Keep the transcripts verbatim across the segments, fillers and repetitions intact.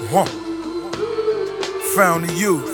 Huh. Found the youth.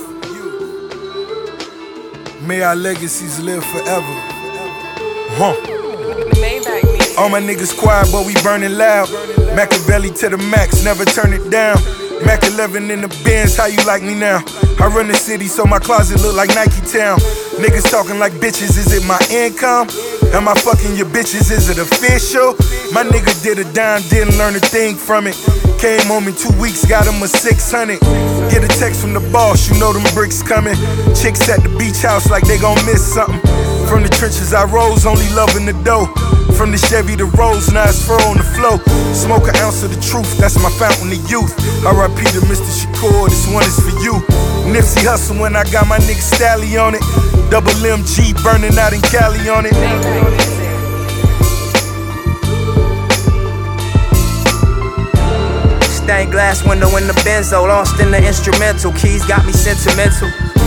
May our legacies live forever. Huh. All my niggas quiet, but we burning loud. Machiavelli to the max, never turn it down. Mac eleven in the Benz, how you like me now? I run the city, so my closet look like Nike Town. Niggas talking like bitches, is it my income? Am I fucking your bitches, is it official? My nigga did a dime, didn't learn a thing from it. Came home in two weeks, got him a six hundred. Get a text from the boss, you know them bricks coming. Chicks at the beach house like they gon' miss something. From the trenches I rose, only loving the dough. From the Chevy to Rolls, now it's fur on the flow. Smoke an ounce of the truth, that's my fountain of youth. R I P to Mister Shakur, this one is for you. Nipsey Hussle when I got my nigga Stally on it. Double M G burning out in Cali on it. Stained glass window in the benzo, lost in the instrumental. Keys got me sentimental.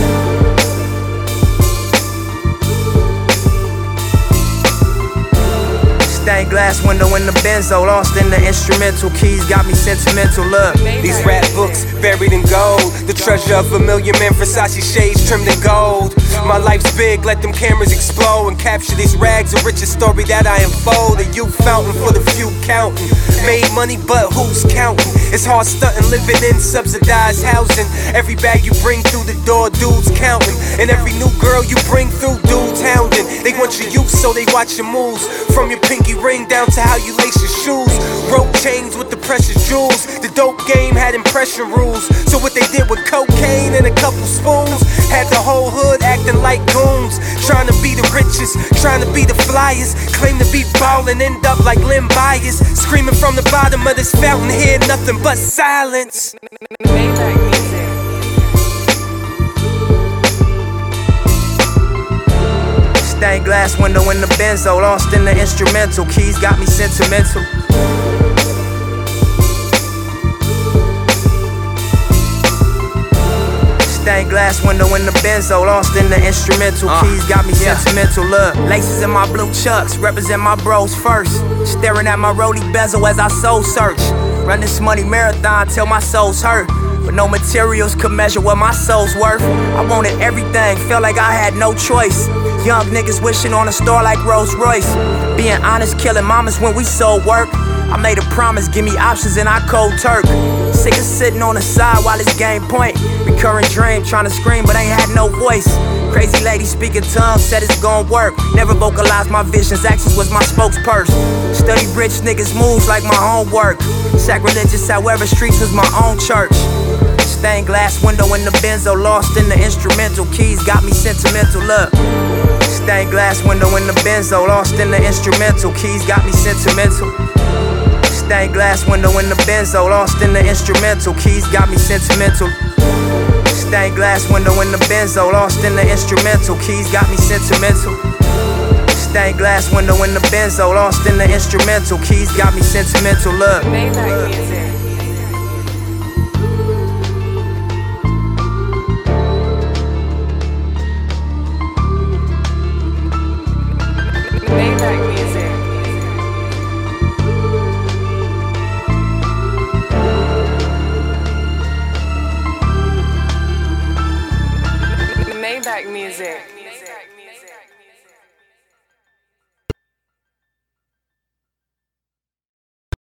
Stained glass window in the benzo, lost in the instrumental. Keys got me sentimental. Look, these rap books buried in gold, the treasure of a million men. Versace shades trimmed in gold. My life's big, let them cameras explode and capture these rags. A richer story that I unfold. A youth fountain for the few counting. Made money, but who's counting? It's hard stunting, living in subsidized housing. Every bag you bring through the door, dudes counting. And every new girl you bring through, dudes hounding. They want your youth, so they watch your moves. From your pinky ring down to how you lace your shoes. Rope chains with the precious jewels. The dope game had impression rules. So what they did with cocaine and a couple spoons had the whole hood acting like goons. Trying to be the richest, trying to be the flyest. Claim to be ballin', end up like Lim Bias. Screaming from the bottom of this fountain, hear nothing but silence. Stained glass window in the benzo, lost in the instrumental. Keys got me sentimental. Stained glass window in the benzo, lost in the instrumental. Keys got me uh, yeah. sentimental. Look, laces in my blue chucks, represent my bros first. Staring at my rollie bezel as I soul search. Run this money marathon till my soul's hurt. But no materials could measure what my soul's worth. I wanted everything, felt like I had no choice. Young niggas wishing on a star like Rolls Royce. Being honest, killing mamas when we sold work. I made a promise, give me options and I cold turk. Sick of sitting on the side while it's game point. Recurring dream, trying to scream but ain't had no voice. Crazy lady speaking tongues, said it's gon' work. Never vocalized my visions, actions was my spokesperson. Study rich niggas moves like my homework. Sacrilegious, however, streets was my own church. Stained glass window in the benzo, lost in the instrumental. Keys got me sentimental. Look, stained glass window in the benzo, lost in the instrumental. Keys got me sentimental. Stained glass window in the benzo, lost in the instrumental. Keys got me sentimental. Stained glass window in the benzo, lost in the instrumental. Keys got me sentimental. Stained glass window in the benzo, lost in the instrumental. Keys got me sentimental. Look.